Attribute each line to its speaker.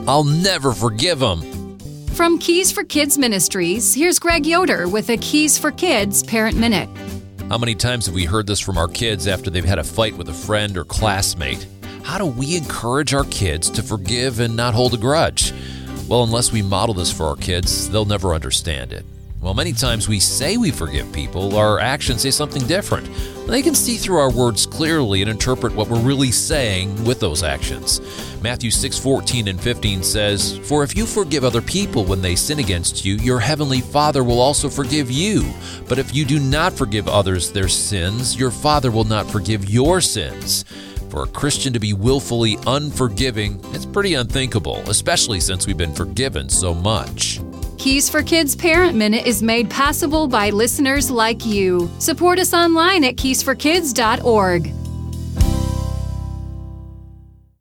Speaker 1: I'll never forgive them.
Speaker 2: From Keys for Kids Ministries, here's Greg Yoder with a Keys for Kids Parent Minute.
Speaker 1: How many times have we heard this from our kids after they've had a fight with a friend or classmate? How do we encourage our kids to forgive and not hold a grudge? Well, unless we model this for our kids, they'll never understand it. Well, many times we say we forgive people, our actions say something different. They can see through our words clearly and interpret what we're really saying with those actions. Matthew 6:14 and 15 says, "For if you forgive other people when they sin against you, your heavenly Father will also forgive you. But if you do not forgive others their sins, your Father will not forgive your sins." For a Christian to be willfully unforgiving, it's pretty unthinkable, especially since we've been forgiven so much.
Speaker 2: Keys for Kids Parent Minute is made possible by listeners like you. Support us online at keysforkids.org.